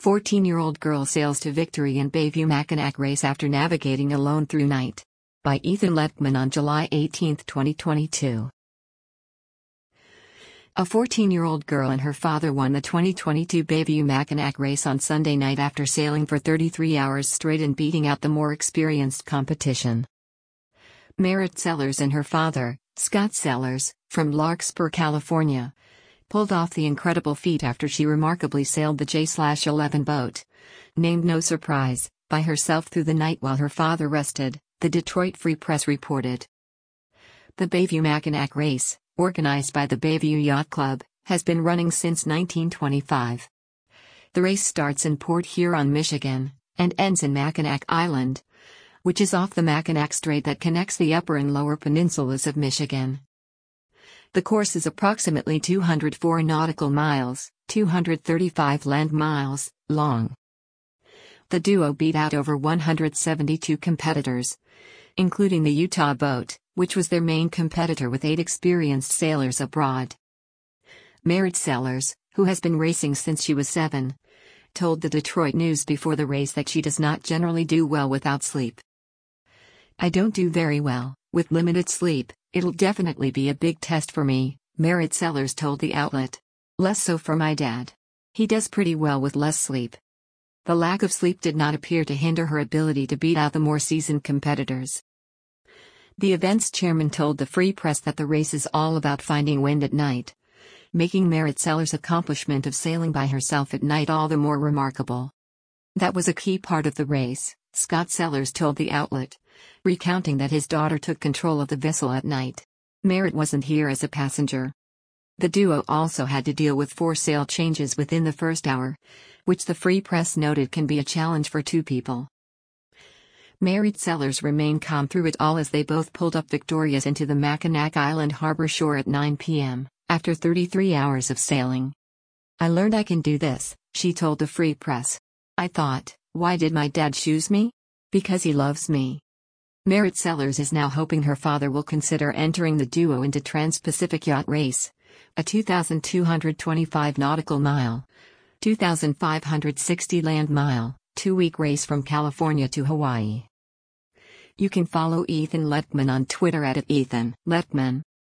14-year-old girl sails to victory in Bayview-Mackinac race after navigating alone through night. By Ethan Lettman on July 18, 2022. A 14-year-old girl and her father won the 2022 Bayview-Mackinac race on Sunday night after sailing for 33 hours straight and beating out the more experienced competition. Merritt Sellers and her father, Scott Sellers, from Larkspur, California, pulled off the incredible feat after she remarkably sailed the J/11 boat, named No Surprise, by herself through the night while her father rested, the Detroit Free Press reported. The Bayview-Mackinac race, organized by the Bayview Yacht Club, has been running since 1925. The race starts in Port Huron, Michigan, and ends in Mackinac Island, which is off the Mackinac Strait that connects the upper and lower peninsulas of Michigan. The course is approximately 204 nautical miles, 235 land miles, long. The duo beat out over 172 competitors, including the Utah boat, which was their main competitor with 8 experienced sailors abroad. Merritt Sellers, who has been racing since she was 7, told the Detroit News before the race that she does not generally do well without sleep. "I don't do very well with limited sleep. It'll definitely be a big test for me," Merritt Sellers told the outlet. "Less so for my dad. He does pretty well with less sleep." The lack of sleep did not appear to hinder her ability to beat out the more seasoned competitors. The event's chairman told the Free Press that the race is all about finding wind at night, making Merritt Sellers' accomplishment of sailing by herself at night all the more remarkable. "That was a key part of the race," Scott Sellers told the outlet, recounting that his daughter took control of the vessel at night. Merritt wasn't here as a passenger. The duo also had to deal with 4 sail changes within the first hour, which the Free Press noted can be a challenge for 2 people. Merritt Sellers remained calm through it all as they both pulled up victorious into the Mackinac Island harbor shore at 9 p.m., after 33 hours of sailing. "I learned I can do this," she told the Free Press. "I thought, why did my dad choose me? Because he loves me." Merritt Sellers is now hoping her father will consider entering the duo into Trans-Pacific Yacht Race, a 2,225 nautical mile, 2,560 land mile, 2-week race from California to Hawaii. You can follow Ethan Lettman on Twitter at @EthanLettman.